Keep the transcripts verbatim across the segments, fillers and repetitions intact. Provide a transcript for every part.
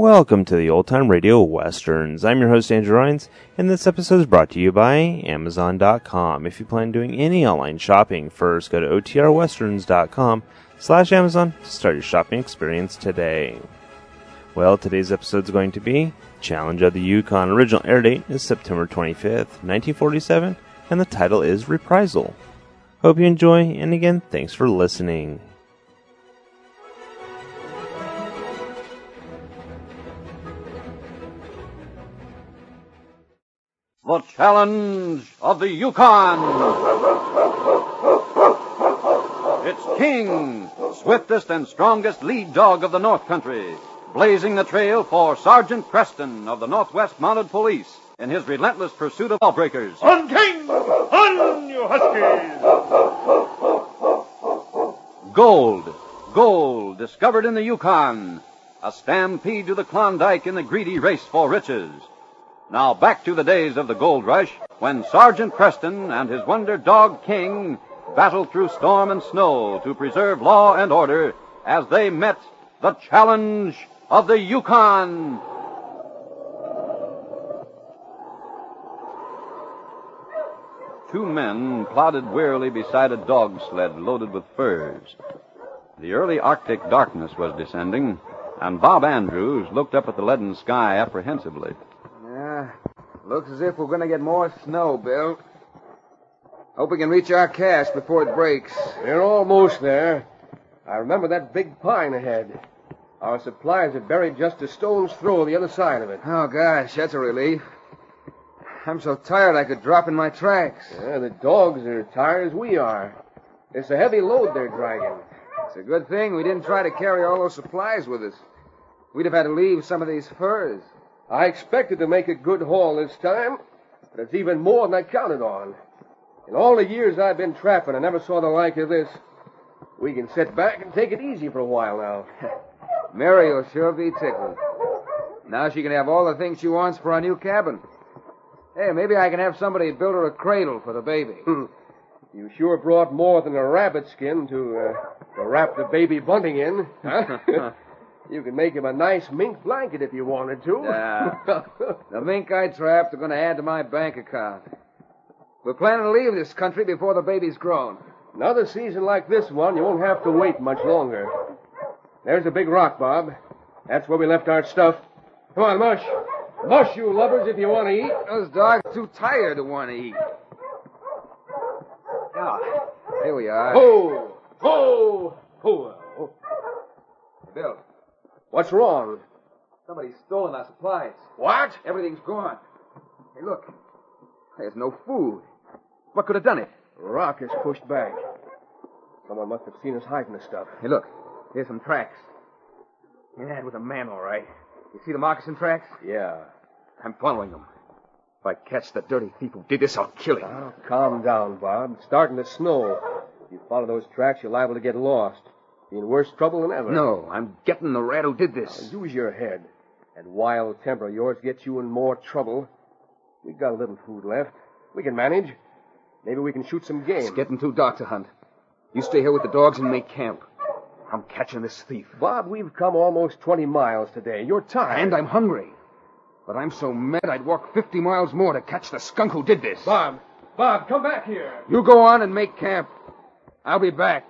Welcome to the Old Time Radio Westerns. I'm your host, Andrew Rines, and this episode is brought to you by Amazon dot com. If you plan on doing any online shopping, first go to O T R westerns dot com slash Amazon to start your shopping experience today. Well, today's episode is going to be Challenge of the Yukon. Original air date is September twenty-fifth, nineteen forty-seven, and the title is Reprisal. Hope you enjoy, and again, thanks for listening. The Challenge of the Yukon. It's King, swiftest and strongest lead dog of the North Country, blazing the trail for Sergeant Preston of the Northwest Mounted Police in his relentless pursuit of lawbreakers. On, King! On, you huskies! Gold, gold, discovered in the Yukon. A stampede to the Klondike in the greedy race for riches. Now back to the days of the gold rush, when Sergeant Preston and his wonder dog King battled through storm and snow to preserve law and order as they met the Challenge of the Yukon. Two men plodded wearily beside a dog sled loaded with furs. The early Arctic darkness was descending, and Bob Andrews looked up at the leaden sky apprehensively. Yeah, looks as if we're going to get more snow, Bill. Hope we can reach our cache before it breaks. We're almost there. I remember that big pine ahead. Our supplies are buried just a stone's throw the other side of it. Oh, gosh, that's a relief. I'm so tired I could drop in my tracks. Yeah, the dogs are tired as we are. It's a heavy load they're dragging. It's a good thing we didn't try to carry all those supplies with us. We'd have had to leave some of these furs. I expected to make a good haul this time, but it's even more than I counted on. In all the years I've been trapping, I never saw the like of this. We can sit back and take it easy for a while now. Mary will sure be tickled. Now she can have all the things she wants for our new cabin. Hey, maybe I can have somebody build her a cradle for the baby. You sure brought more than a rabbit skin to, uh, to wrap the baby bunting in, huh? You can make him a nice mink blanket if you wanted to. Yeah. The mink I trapped are going to add to my bank account. We're planning to leave this country before the baby's grown. Another season like this one, you won't have to wait much longer. There's a big rock, Bob. That's where we left our stuff. Come on, mush. Mush, you lovers, if you want to eat. Those dogs are too tired to want to eat. Ah, here we are. Ho! Ho! Ho! Ho. Bill. What's wrong? Somebody's stolen our supplies. What? Everything's gone. Hey, look. There's no food. What could have done it? The rock is pushed back. Someone must have seen us hiding the stuff. Hey, look. Here's some tracks. Yeah, it was a man, all right. You see the moccasin tracks? Yeah. I'm following them. If I catch the dirty thief who did this, I'll kill him. Oh, calm down, Bob. It's starting to snow. If you follow those tracks, you're liable to get lost. Be in worse trouble than ever. No, I'm getting the rat who did this. Now, use your head. That wild temper of yours gets you in more trouble. We've got a little food left. We can manage. Maybe we can shoot some game. It's getting too dark to hunt. You stay here with the dogs and make camp. I'm catching this thief. Bob, we've come almost twenty miles today. You're tired. And I'm hungry. But I'm so mad I'd walk fifty miles more to catch the skunk who did this. Bob, Bob, come back here. You go on and make camp. I'll be back.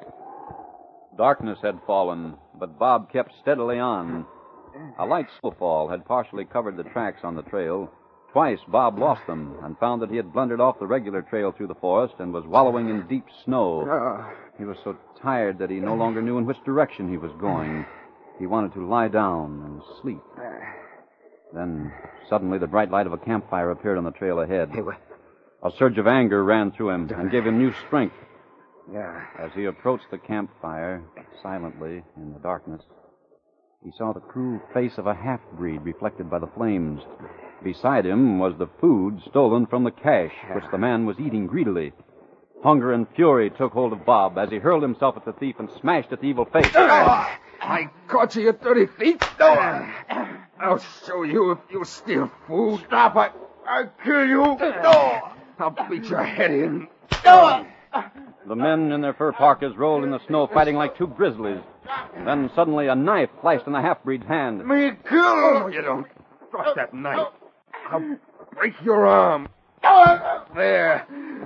Darkness had fallen, but Bob kept steadily on. A light snowfall had partially covered the tracks on the trail. Twice Bob lost them and found that he had blundered off the regular trail through the forest and was wallowing in deep snow. Uh, He was so tired that he no longer knew in which direction he was going. He wanted to lie down and sleep. Then, suddenly, the bright light of a campfire appeared on the trail ahead. Hey, what? A surge of anger ran through him and gave him new strength. Yeah. As he approached the campfire, silently, in the darkness, he saw the cruel face of a half-breed reflected by the flames. Beside him was the food stolen from the cache, which the man was eating greedily. Hunger and fury took hold of Bob as he hurled himself at the thief and smashed at the evil face. I caught you, you dirty thief. No. I'll show you if you steal food. Stop, I, I'll kill you. No. I'll beat your head in. The men in their fur parkas rolled in the snow, fighting like two grizzlies. Then suddenly a knife flashed in the half-breed's hand. Me kill! Oh, you don't. Drop that knife. I'll break your arm. There.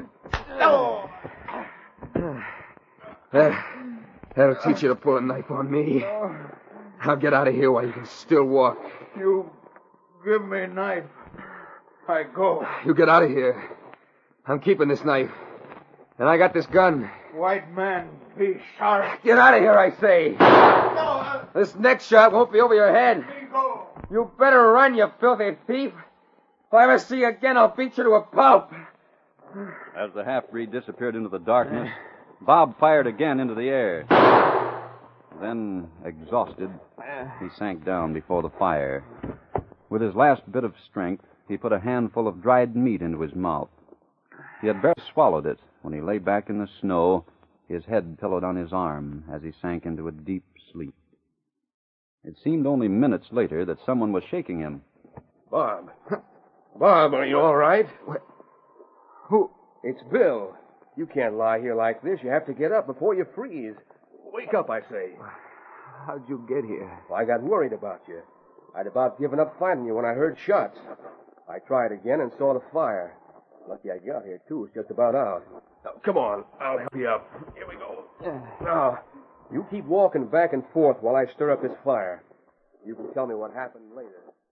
That, that'll teach you to pull a knife on me. I'll get out of here while you can still walk. You give me a knife. I go. You get out of here. I'm keeping this knife. And I got this gun. White man, be sharp. Get out of here, I say. No, This next shot won't be over your head. me go. You better run, you filthy thief. If I ever see you again, I'll beat you to a pulp. As the half-breed disappeared into the darkness, Bob fired again into the air. Then, exhausted, he sank down before the fire. With his last bit of strength, he put a handful of dried meat into his mouth. He had barely swallowed it when he lay back in the snow, his head pillowed on his arm as he sank into a deep sleep. It seemed only minutes later that someone was shaking him. Bob. Bob, are you all right? What? Who? It's Bill. You can't lie here like this. You have to get up before you freeze. Wake up, I say. How'd you get here? Well, I got worried about you. I'd about given up finding you when I heard shots. I tried again and saw the fire. Lucky I got here, too. It's just about out. Now, come on. I'll help you up. Here we go. Now, you keep walking back and forth while I stir up this fire. You can tell me what happened later.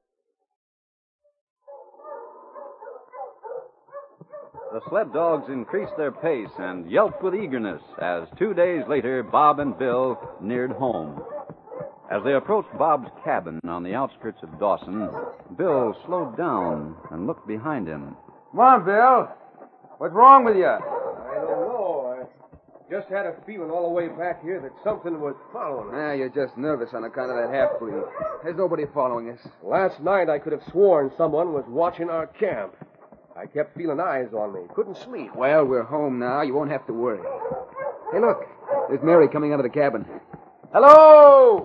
The sled dogs increased their pace and yelped with eagerness as two days later Bob and Bill neared home. As they approached Bob's cabin on the outskirts of Dawson, Bill slowed down and looked behind him. Come on, Bill. What's wrong with you? I don't know. I just had a feeling all the way back here that something was following us. Ah, you're just nervous on account of that half-breed. There's nobody following us. Last night I could have sworn someone was watching our camp. I kept feeling eyes on me. Couldn't sleep. Well, we're home now. You won't have to worry. Hey, look. There's Mary coming out of the cabin. Hello!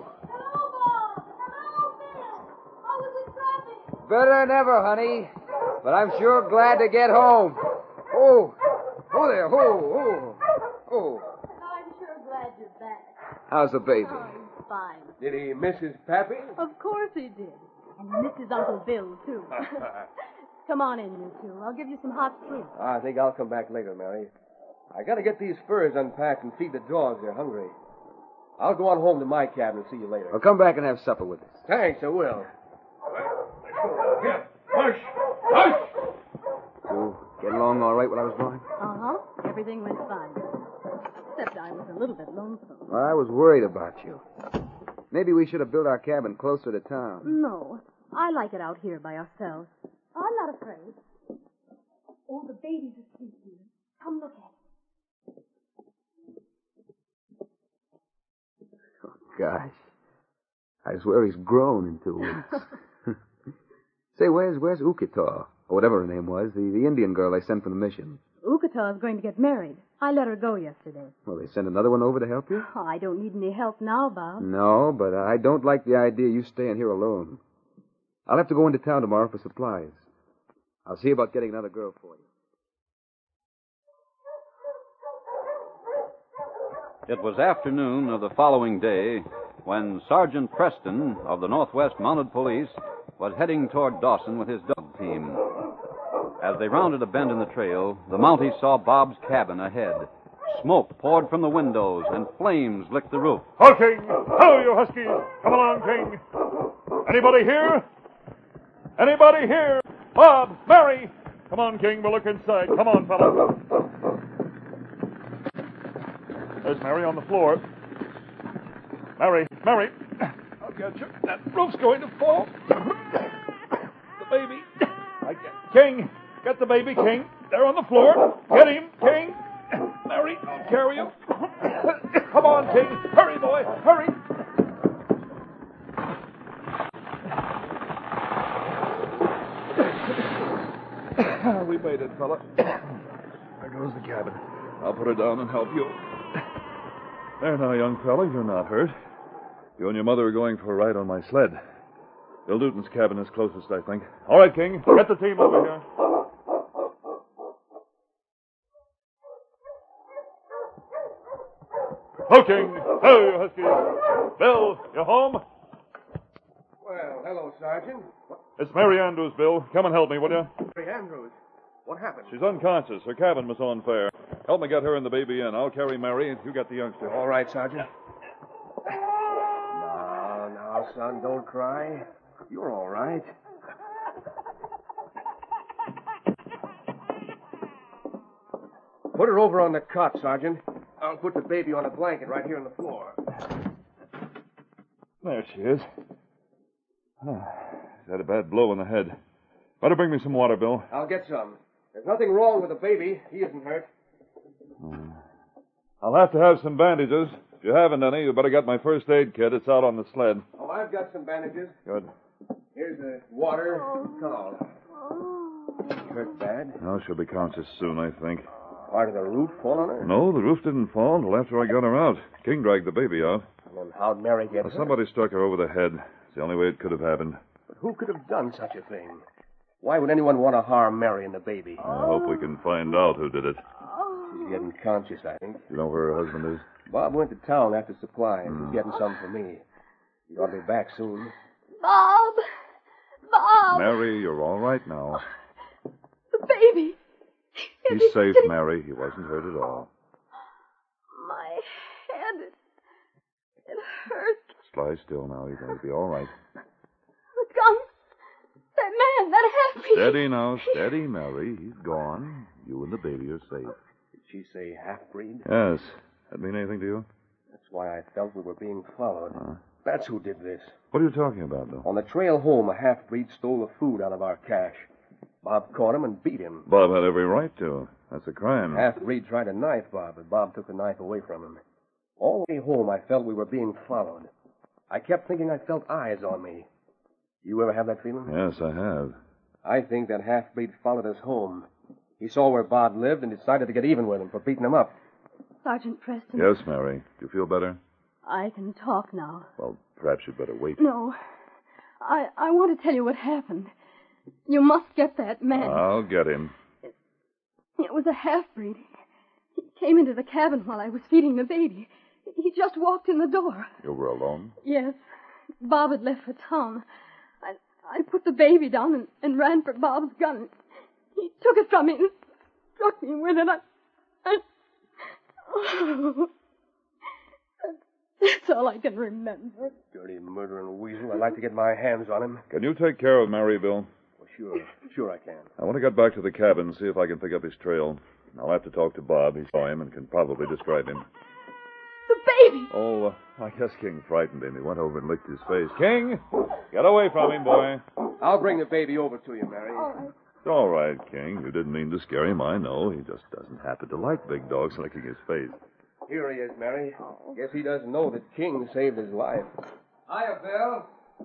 Better than ever, honey. But I'm sure glad to get home. Oh, oh there, oh, oh, oh. I'm sure glad you're back. How's the baby? Oh, he's fine. Did he miss his pappy? Of course he did. And he missed his Uncle Bill, too. Come on in, you two. I'll give you some hot soup. I think I'll come back later, Mary. I gotta get these furs unpacked and feed the dogs. They're hungry. I'll go on home to my cabin and see you later. Well, come back and have supper with us. Thanks, I will. Hush! Hush! You get along all right while I was gone? Uh-huh. Everything went fine. Except I was a little bit lonesome. Well, I was worried about you. Maybe we should have built our cabin closer to town. No. I like it out here by ourselves. I'm not afraid. Oh, the baby's asleep here. Come look at it. Oh, gosh. I swear he's grown in two weeks. Say, where's where's Ukitaw? Or whatever her name was, the, the Indian girl they sent from the mission. Ukitaw is going to get married. I let her go yesterday. Well, they sent another one over to help you? Oh, I don't need any help now, Bob. No, but I don't like the idea you staying here alone. I'll have to go into town tomorrow for supplies. I'll see about getting another girl for you. It was afternoon of the following day when Sergeant Preston of the Northwest Mounted Police was heading toward Dawson with his dog team. As they rounded a bend in the trail, the Mountie saw Bob's cabin ahead. Smoke poured from the windows and flames licked the roof. Ho, King! Ho, you huskies! Come along, King! Anybody here? Anybody here? Bob! Mary! Come on, King, we'll look inside. Come on, fellow. There's Mary on the floor. Mary, Mary! I'll get you. That roof's going to fall. The baby. I get King! Get the baby, King. There on the floor. Get him, King. Mary, I'll carry you. Come on, King. Hurry, boy. Hurry. We made it, fella. There goes the cabin. I'll put her down and help you. There now, young fella. You're not hurt. You and your mother are going for a ride on my sled. Bill Newton's cabin is closest, I think. All right, King. Get the team over here. Smoking. Hey, you huskies. Bill, you home? Well, hello, Sergeant. It's Mary Andrews, Bill. Come and help me, will you? Mary Andrews. What happened? She's unconscious. Her cabin was on fire. Help me get her and the baby in. I'll carry Mary, and you get the youngster. All right, Sergeant. Now, now, son, don't cry. You're all right. Put her over on the cot, Sergeant. I'll put the baby on a blanket right here on the floor. There she is. Ah, she's had a bad blow in the head. Better bring me some water, Bill. I'll get some. There's nothing wrong with the baby. He isn't hurt. Hmm. I'll have to have some bandages. If you haven't any, you better get my first aid kit. It's out on the sled. Oh, I've got some bandages. Good. Here's the water. Towel. She hurt bad? No, she'll be conscious soon, I think. Part of the roof fall on her? No, the roof didn't fall until after I got her out. King dragged the baby out. And then how'd Mary get Well, hurt? somebody struck her over the head. It's the only way it could have happened. But who could have done such a thing? Why would anyone want to harm Mary and the baby? I hope we can find out who did it. She's getting conscious, I think. You know where her husband is? Bob went to town after supplies. Hmm. He's getting some for me. He ought to be back soon. Bob! Bob! Mary, you're all right now. The baby! He's Is safe, he- Mary. He wasn't hurt at all. My head. It, it hurts. Lie still now. You're going to be all right. The gun. That man, that half-breed. Steady now, steady, Mary. He's gone. You and the baby are safe. Did she say half-breed? Yes. That mean anything to you? That's why I felt we were being followed. Huh? That's who did this. What are you talking about, Bill? On the trail home, a half-breed stole the food out of our cache. Bob caught him and beat him. Bob had every right to. That's a crime. Half-breed tried to knife Bob, but Bob took the knife away from him. All the way home, I felt we were being followed. I kept thinking I felt eyes on me. You ever have that feeling? Yes, I have. I think that half-breed followed us home. He saw where Bob lived and decided to get even with him for beating him up. Sergeant Preston. Yes, Mary. Do you feel better? I can talk now. Well, perhaps you'd better wait. No. I I want to tell you what happened. You must get that man. I'll get him. It was a half-breed. He came into the cabin while I was feeding the baby. He just walked in the door. You were alone? Yes. Bob had left for town. I I put the baby down and, and ran for Bob's gun. He took it from me and struck me with it. I, I, oh. That's all I can remember. Dirty murdering weasel. I'd like to get my hands on him. Can you take care of Mary, Bill? Well, sure. Sure I can. I want to get back to the cabin and see if I can pick up his trail. I'll have to talk to Bob. He saw him and can probably describe him. The baby! Oh, uh, I guess King frightened him. He went over and licked his face. King, get away from him, boy. I'll bring the baby over to you, Mary. All right. It's all right, King. You didn't mean to scare him, I know. He just doesn't happen to like big dogs licking his face. Here he is, Mary. Guess he doesn't know that King saved his life. Hiya, Bill.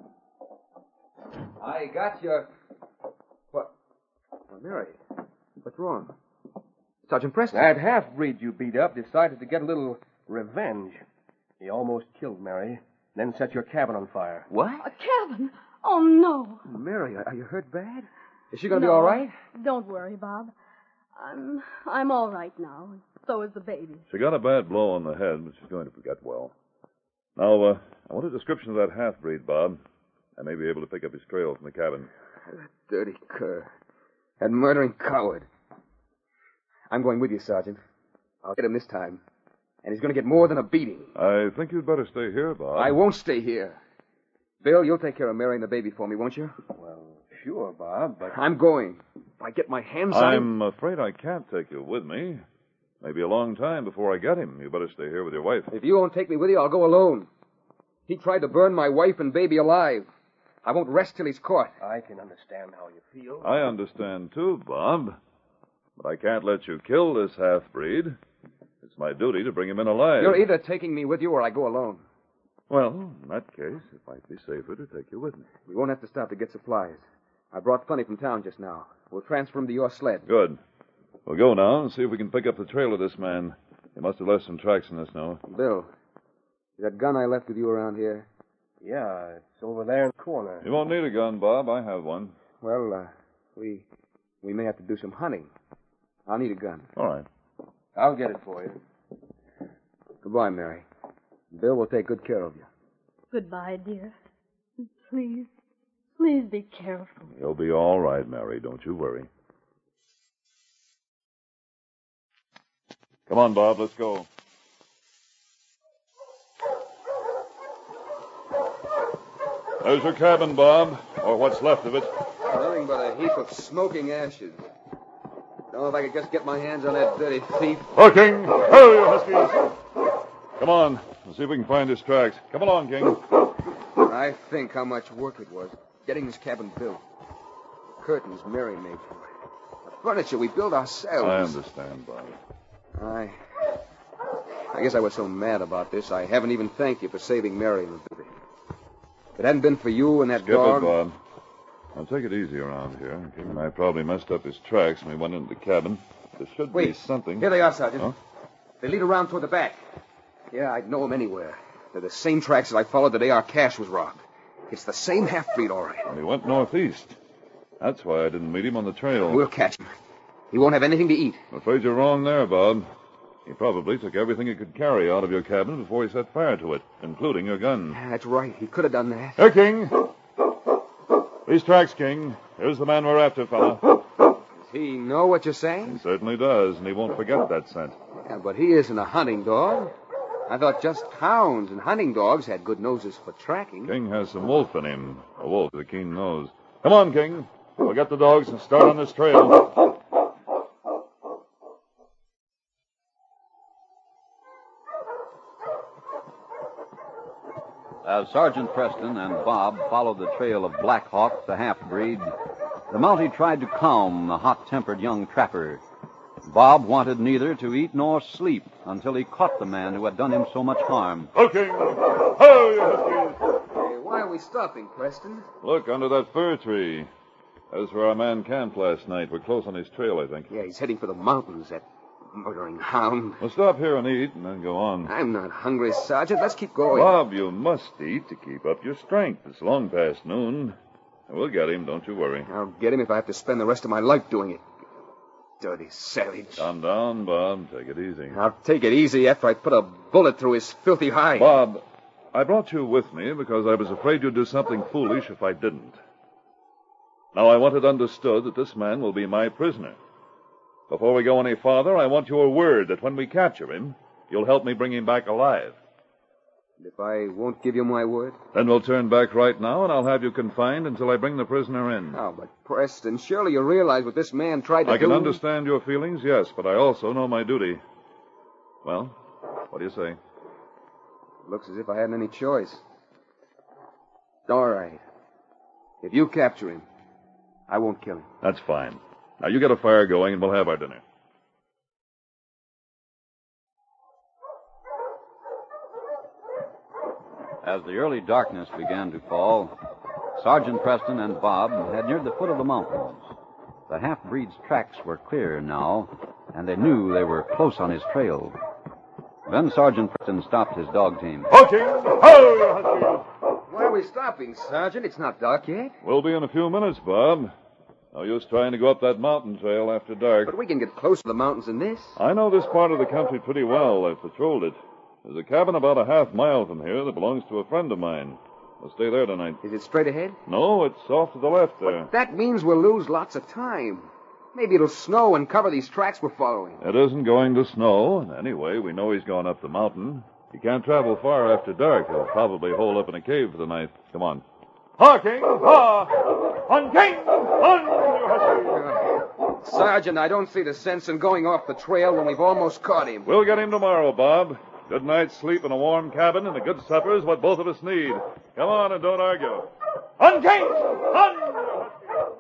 I got your... What? Oh, Mary, what's wrong? Sergeant Preston. That half-breed you beat up decided to get a little revenge. He almost killed Mary, then set your cabin on fire. What? A cabin? Oh, no. Mary, are you hurt bad? Is she going to No, be all right? Don't worry, Bob. I'm I'm all right now. So is the baby. She got a bad blow on the head, but she's going to get well. Now, uh, I want a description of that half-breed, Bob. I may be able to pick up his trail from the cabin. That dirty cur. That murdering coward. I'm going with you, Sergeant. I'll get him this time. And he's going to get more than a beating. I think you'd better stay here, Bob. I won't stay here. Bill, you'll take care of Mary and the baby for me, won't you? Well, sure, Bob, but... I'm going. If I get my hands on him... I'm afraid I can't take you with me. Maybe a long time before I get him. You better stay here with your wife. If you won't take me with you, I'll go alone. He tried to burn my wife and baby alive. I won't rest till he's caught. I can understand how you feel. I understand, too, Bob. But I can't let you kill this half-breed. It's my duty to bring him in alive. You're either taking me with you or I go alone. Well, in that case, it might be safer to take you with me. We won't have to stop to get supplies. I brought plenty from town just now. We'll transfer them to your sled. Good. We'll go now and see if we can pick up the trail of this man. He must have left some tracks in the snow. Bill, is that gun I left with you around here? Yeah, it's over there in the corner. You won't need a gun, Bob. I have one. Well, uh, we we may have to do some hunting. I'll need a gun. All right. I'll get it for you. Goodbye, Mary. Bill will take good care of you. Goodbye, dear. Please, please be careful. You'll be all right, Mary. Don't you worry. Come on, Bob. Let's go. There's your cabin, Bob, or what's left of it. Nothing but a heap of smoking ashes. Don't know if I could just get my hands on that dirty thief. Oh, King! Hurry, you huskies! Come on. Let's see if we can find his tracks. Come along, King. I think how much work it was getting this cabin built. The curtains Mary made for it. The furniture we built ourselves. I understand, Bob. I... I guess I was so mad about this, I haven't even thanked you for saving Mary and the baby. If it hadn't been for you and that Skip dog... it, Bob. Now, take it easy around here. King and I probably messed up his tracks when we went into the cabin. There should Wait. be something. Here they are, Sergeant. Huh? They lead around toward the back. Yeah, I'd know them anywhere. They're the same tracks that I followed the day our cache was robbed. It's the same half-breed, all right. And he went northeast. That's why I didn't meet him on the trail. We'll catch him. He won't have anything to eat. I'm afraid you're wrong there, Bob. He probably took everything he could carry out of your cabin before he set fire to it, including your gun. Yeah, that's right. He could have done that. Here, King. These tracks, King. Here's the man we're after, fella. Does he know what you're He saying? certainly does, and he won't forget that scent. Yeah, but he isn't a hunting dog. I thought just hounds and hunting dogs had good noses for tracking. King has some wolf in him. A wolf with a keen nose. Come on, King. We'll get the dogs and start on this trail. As Sergeant Preston and Bob followed the trail of Black Hawk, the half-breed, the Mountie tried to calm the hot-tempered young trapper. Bob wanted neither to eat nor sleep until he caught the man who had done him so much harm. Oh, King. Oh, you huskies. Hey, why are we stopping, Preston? Look, under that fir tree. That's where our man camped last night. We're close on his trail, I think. Yeah, he's heading for the mountains, that murdering hound. We'll stop here and eat and then go on. I'm not hungry, Sergeant. Let's keep going. Bob, you must eat to keep up your strength. It's long past noon. We'll get him, don't you worry. I'll get him if I have to spend the rest of my life doing it. Dirty savage. Calm down, Bob. Take it easy. I'll take it easy after I put a bullet through his filthy hide. Bob, I brought you with me because I was afraid you'd do something foolish if I didn't. Now, I want it understood that this man will be my prisoner. Before we go any farther, I want your word that when we capture him, you'll help me bring him back alive. If I won't give you my word? Then we'll turn back right now, and I'll have you confined until I bring the prisoner in. Oh, but Preston, surely you realize what this man tried to I do. can understand your feelings, yes, but I also know my duty. Well, what do you say? Looks as if I hadn't any choice. All right. If you capture him, I won't kill him. That's fine. Now, you get a fire going, and we'll have our dinner. As the early darkness began to fall, Sergeant Preston and Bob had neared the foot of the mountains. The half-breed's tracks were clear now, and they knew they were close on his trail. Then Sergeant Preston stopped his dog team. Oh, King! Oh, you huskies! Why are we stopping, Sergeant? It's not dark yet. We'll be in a few minutes, Bob. No use trying to go up that mountain trail after dark. But we can get close to the mountains than this. I know this part of the country pretty well. I've patrolled it. There's a cabin about a half mile from here that belongs to a friend of mine. We'll stay there tonight. Is it straight ahead? No, it's off to the left there. That means we'll lose lots of time. Maybe it'll snow and cover these tracks we're following. It isn't going to snow. And anyway, we know he's gone up the mountain. He can't travel far after dark. He'll probably hole up in a cave for the night. Come on. Ha, King! Ha! On, King! On, you huskies! Sergeant, I don't see the sense in going off the trail when we've almost caught him. We'll get him tomorrow, Bob. Good night's sleep in a warm cabin and a good supper is what both of us need. Come on and don't argue. On, King! On, you huskies!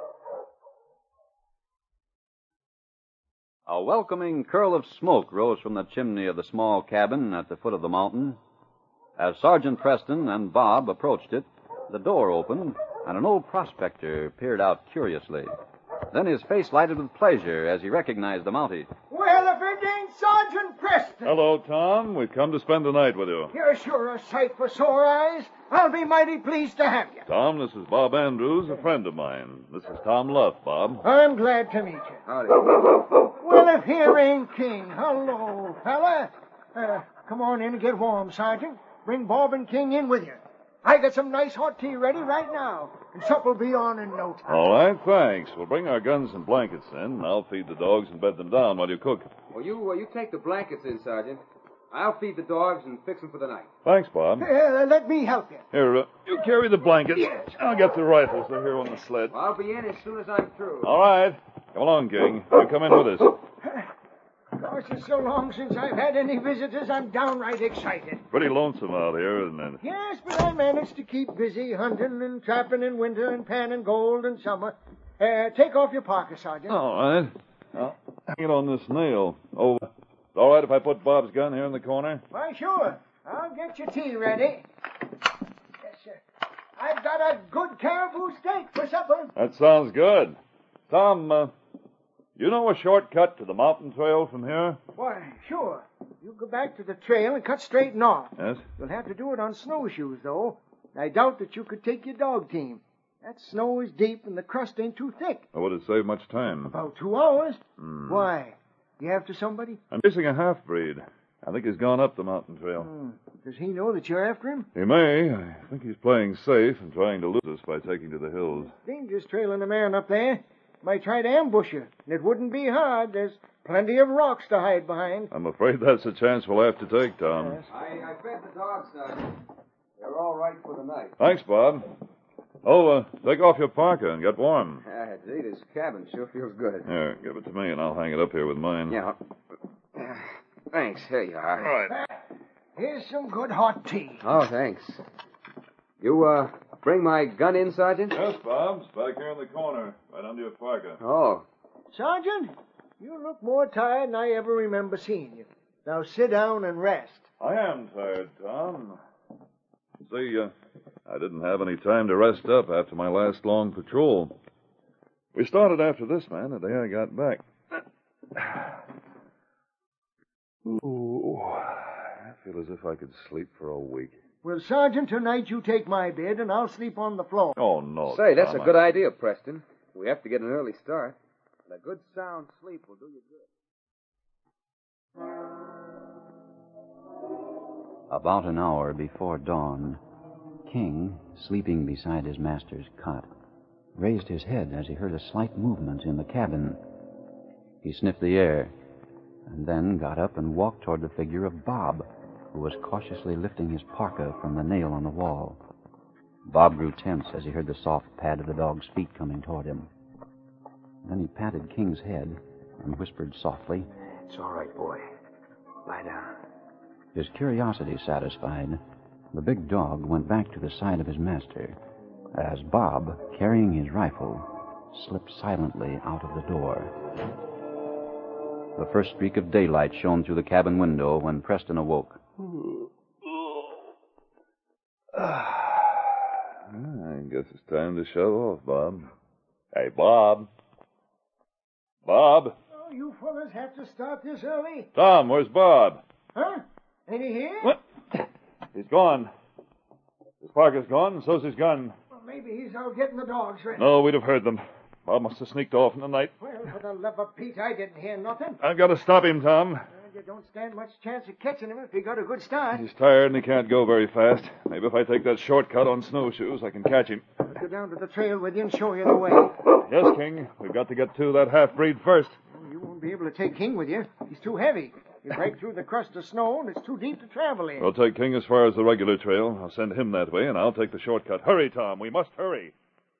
A welcoming curl of smoke rose from the chimney of the small cabin at the foot of the mountain. As Sergeant Preston and Bob approached it, the door opened, and an old prospector peered out curiously. Then his face lighted with pleasure as he recognized the Mountie. Well, if it ain't Sergeant Preston. Hello, Tom. We've come to spend the night with you. You're sure a sight for sore eyes. I'll be mighty pleased to have you. Tom, this is Bob Andrews, a friend of mine. This is Tom Luff, Bob. I'm glad to meet you. Howdy. Well, if here ain't King. Hello, fella. Uh, come on in and get warm, Sergeant. Bring Bob and King in with you. I got some nice hot tea ready right now, and supper'll be on in no time. All right, thanks. We'll bring our guns and blankets in, and I'll feed the dogs and bed them down while you cook. Well, you uh, you take the blankets in, Sergeant. I'll feed the dogs and fix them for the night. Thanks, Bob. Uh, let me help you. Here, uh, you carry the blankets. Yes. I'll get the rifles. They're here on the sled. I'll be in as soon as I'm through. All right. Come along, King. You come in with us. Gosh, it's so long since I've had any visitors, I'm downright excited. Pretty lonesome out here, isn't it? Yes, but I managed to keep busy hunting and trapping in winter and panning gold in summer. Uh, take off your parka, Sergeant. All right. I'll hang it on this nail. Oh, it's all right if I put Bob's gun here in the corner? Why, sure. I'll get your tea ready. Yes, sir. I've got a good caribou steak for supper. That sounds good. Tom, uh, you know a shortcut to the mountain trail from here? Why, sure. You go back to the trail and cut straight north. Yes? You'll have to do it on snowshoes, though. I doubt that you could take your dog team. That snow is deep and the crust ain't too thick. Or would it save much time? About two hours. Hmm. Why? You after somebody? I'm chasing a half-breed. I think he's gone up the mountain trail. Hmm. Does he know that you're after him? He may. I think he's playing safe and trying to lose us by taking to the hills. Dangerous trailing a man up there. Might try to ambush you, and it wouldn't be hard. There's plenty of rocks to hide behind. I'm afraid that's a chance we'll have to take, Tom. Yes. I, I fed the dogs, Sergeant. They're all right for the night. Thanks, Bob. Oh, uh, take off your parka and get warm. Ah, gee, this cabin sure feels good. Here, give it to me, and I'll hang it up here with mine. Yeah. Uh, thanks. Here you are. All right. Here's some good hot tea. Oh, thanks. You, uh, bring my gun in, Sergeant? Yes, Bob. It's back here in the corner, right under your parka. Oh. Sergeant, you look more tired than I ever remember seeing you. Now sit down and rest. I am tired, Tom. See, uh, I didn't have any time to rest up after my last long patrol. We started after this man the day I got back. Ooh, I feel as if I could sleep for a week. Well, Sergeant, tonight you take my bed and I'll sleep on the floor. Oh, no. Say, that's Tom, a good I... idea, Preston. We have to get an early start. And a good sound sleep will do you good. About an hour before dawn, King, sleeping beside his master's cot, raised his head as he heard a slight movement in the cabin. He sniffed the air, and then got up and walked toward the figure of Bob, who was cautiously lifting his parka from the nail on the wall. Bob grew tense as he heard the soft pad of the dog's feet coming toward him. Then he patted King's head and whispered softly, It's all right, boy. Lie down. His curiosity satisfied, the big dog went back to the side of his master as Bob, carrying his rifle, slipped silently out of the door. The first streak of daylight shone through the cabin window when Preston awoke. I guess it's time to shut off, Bob. Hey, Bob. Bob. Oh, you fellas have to start this early? Tom, where's Bob? Huh? Ain't he here? What? He's gone. His parka's gone, and so's his gun. Well, maybe he's out getting the dogs ready. No, we'd have heard them. Bob must have sneaked off in the night. Well, for the love of Pete, I didn't hear nothing. I've got to stop him, Tom. Well, you don't stand much chance of catching him if he got a good start. He's tired and he can't go very fast. Maybe if I take that shortcut on snowshoes, I can catch him. I'll go down to the trail with you and show you the way. Yes, King. We've got to get to that half-breed first. Well, you won't be able to take King with you. He's too heavy. You break through the crust of snow, and it's too deep to travel in. We'll take King as far as the regular trail. I'll send him that way, and I'll take the shortcut. Hurry, Tom. We must hurry.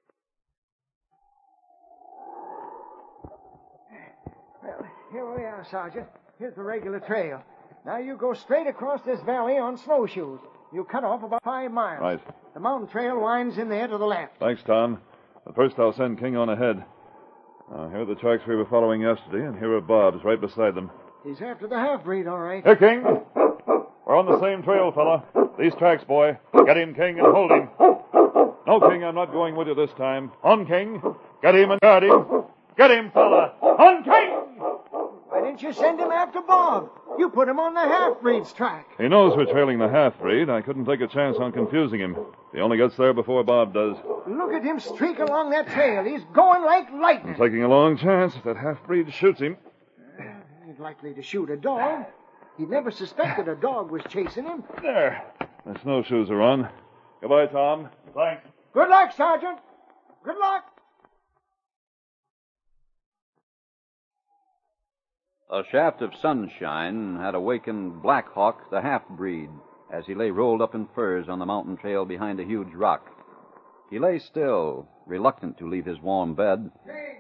Well, here we are, Sergeant. Here's the regular trail. Now you go straight across this valley on snowshoes. You cut off about five miles. Right. The mountain trail winds in there to the left. Thanks, Tom. But first I'll send King on ahead. Now, here are the tracks we were following yesterday, and here are Bob's right beside them. He's after the half-breed, all right. Here, King. We're on the same trail, fella. These tracks, boy. Get him, King, and hold him. No, King, I'm not going with you this time. On, King. Get him and guard him. Get him, fella. On, King! Why didn't you send him after Bob? You put him on the half-breed's track. He knows we're trailing the half-breed. I couldn't take a chance on confusing him. He only gets there before Bob does. Look at him streak along that trail. He's going like lightning. I'm taking a long chance if that half-breed shoots him. He's likely to shoot a dog. He never suspected a dog was chasing him. There. The snowshoes are on. Goodbye, Tom. Thanks. Good luck, Sergeant. Good luck. A shaft of sunshine had awakened Black Hawk, the half-breed, as he lay rolled up in furs on the mountain trail behind a huge rock. He lay still, reluctant to leave his warm bed.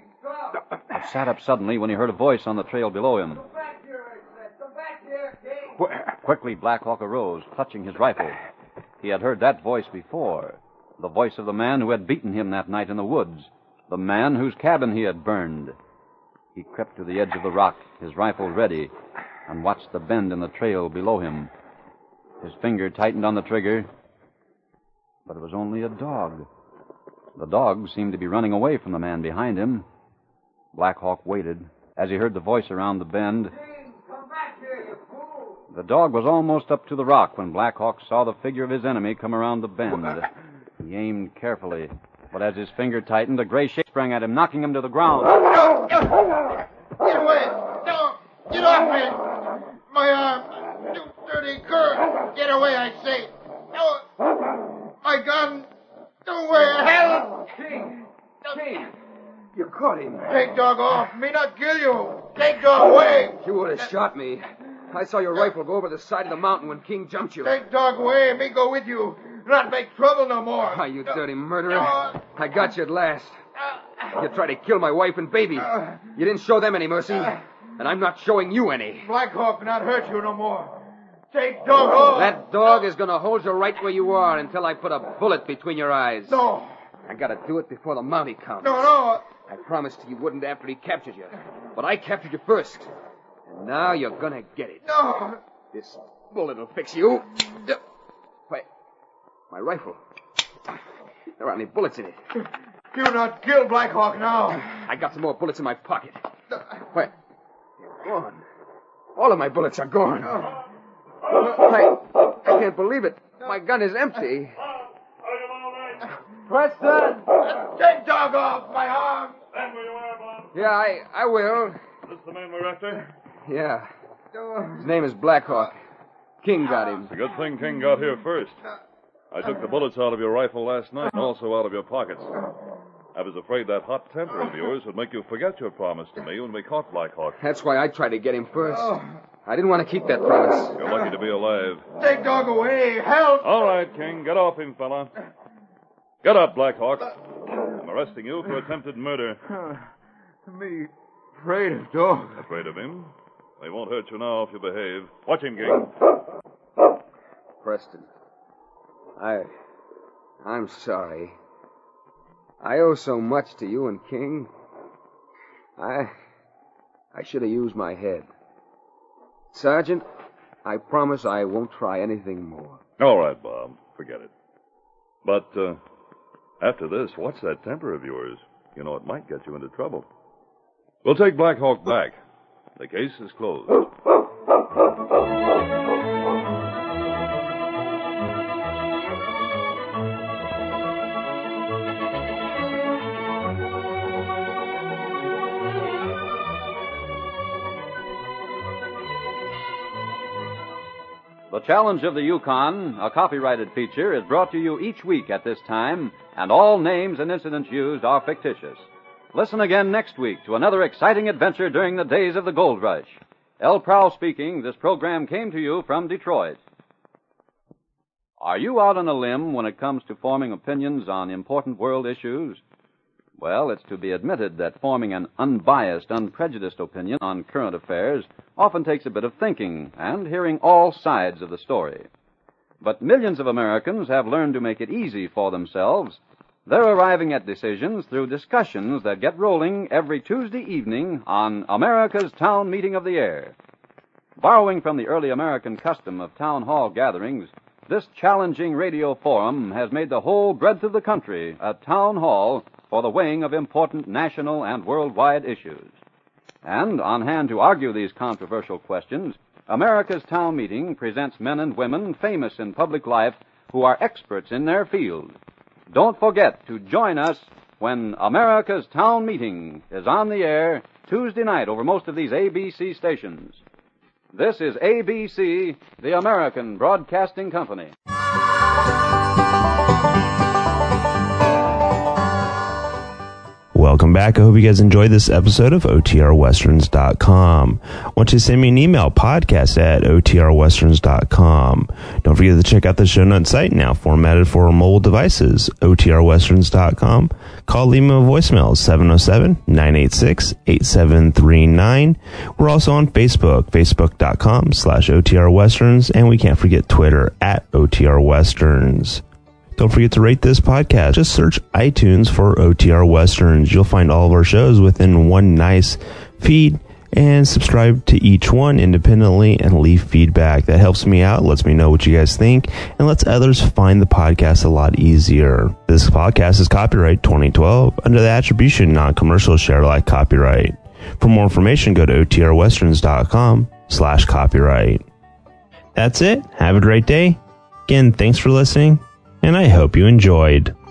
He sat up suddenly when he heard a voice on the trail below him. Come back here, I said. Come back here, King. Qu- quickly, Black Hawk arose, clutching his rifle. He had heard that voice before, the voice of the man who had beaten him that night in the woods, the man whose cabin he had burned. He crept to the edge of the rock, his rifle ready, and watched the bend in the trail below him. His finger tightened on the trigger, but it was only a dog. The dog seemed to be running away from the man behind him. Black Hawk waited as he heard the voice around the bend. King, come back here, you fool. The dog was almost up to the rock when Black Hawk saw the figure of his enemy come around the bend. He aimed carefully, but as his finger tightened, a gray shape sprang at him, knocking him to the ground. No! Get away! No! Get off me! My arm! You dirty girl! Get away, I say! No! My gun! Away! Help! King. King. You caught him. Take dog off! Me not kill you! Take dog away! You would have shot me. I saw your rifle go over the side of the mountain when King jumped you. Take dog away! Me go with you! Not make trouble no more! Ah, you dirty murderer. I got you at last. You tried to kill my wife and baby. You didn't show them any mercy. And I'm not showing you any. Black Hawk not hurt you no more. Take dog off! That dog is going to hold you right where you are until I put a bullet between your eyes. No! I got to do it before the Mountie comes. No, no! I promised you wouldn't after he captured you. But I captured you first. And now you're going to get it. No! This bullet will fix you. Wait. My rifle. There aren't any bullets in it. You not kill Black Hawk now. I got some more bullets in my pocket. Wait. They're gone. All of my bullets are gone. I, I can't believe it. My gun is empty. Preston! Take dog off my arm! Stand where you are, Bob. Yeah, I, I will. This the man we're after? Yeah. His name is Blackhawk. King got him. It's a good thing King got here first. I took the bullets out of your rifle last night and also out of your pockets. I was afraid that hot temper of yours would make you forget your promise to me when we caught Black Hawk. That's why I tried to get him first. I didn't want to keep that promise. You're lucky to be alive. Take dog away! Help! All right, King. Get off him, fella. Get up, Black Hawk. I'm arresting you for attempted murder. Me afraid of dog. Afraid of him? They won't hurt you now if you behave. Watch him, King. Preston. I... I'm sorry. I owe so much to you and King. I... I should have used my head. Sergeant, I promise I won't try anything more. All right, Bob. Forget it. But, uh, after this, watch that temper of yours. You know, it might get you into trouble. We'll take Black Hawk back. The case is closed. The Challenge of the Yukon, a copyrighted feature, is brought to you each week at this time, and all names and incidents used are fictitious. Listen again next week to another exciting adventure during the days of the gold rush. L. Prowl speaking. This program came to you from Detroit. Are you out on a limb when it comes to forming opinions on important world issues? Well, it's to be admitted that forming an unbiased, unprejudiced opinion on current affairs often takes a bit of thinking and hearing all sides of the story. But millions of Americans have learned to make it easy for themselves. They're arriving at decisions through discussions that get rolling every Tuesday evening on America's Town Meeting of the Air. Borrowing from the early American custom of town hall gatherings, this challenging radio forum has made the whole breadth of the country a town hall for the weighing of important national and worldwide issues. And on hand to argue these controversial questions, America's Town Meeting presents men and women famous in public life who are experts in their field. Don't forget to join us when America's Town Meeting is on the air Tuesday night over most of these A B C stations. This is A B C, the American Broadcasting Company. Welcome back. I hope you guys enjoyed this episode of O T R Westerns dot com. I want you to send me an email, podcast at O T R Westerns dot com. Don't forget to check out the show notes site, now formatted for mobile devices, O T R Westerns dot com. Call, leave me a voicemail, seven oh seven, nine eight six, eight seven three nine. We're also on Facebook, facebook.com slash OTR Westerns, and we can't forget Twitter at O T R Westerns. Don't forget to rate this podcast. Just search iTunes for O T R Westerns. You'll find all of our shows within one nice feed, and subscribe to each one independently and leave feedback. That helps me out, lets me know what you guys think, and lets others find the podcast a lot easier. This podcast is copyright twenty twelve under the attribution non-commercial share alike copyright. For more information, go to O T R Westerns dot com slash copyright. That's it. Have a great day. Again, thanks for listening, and I hope you enjoyed.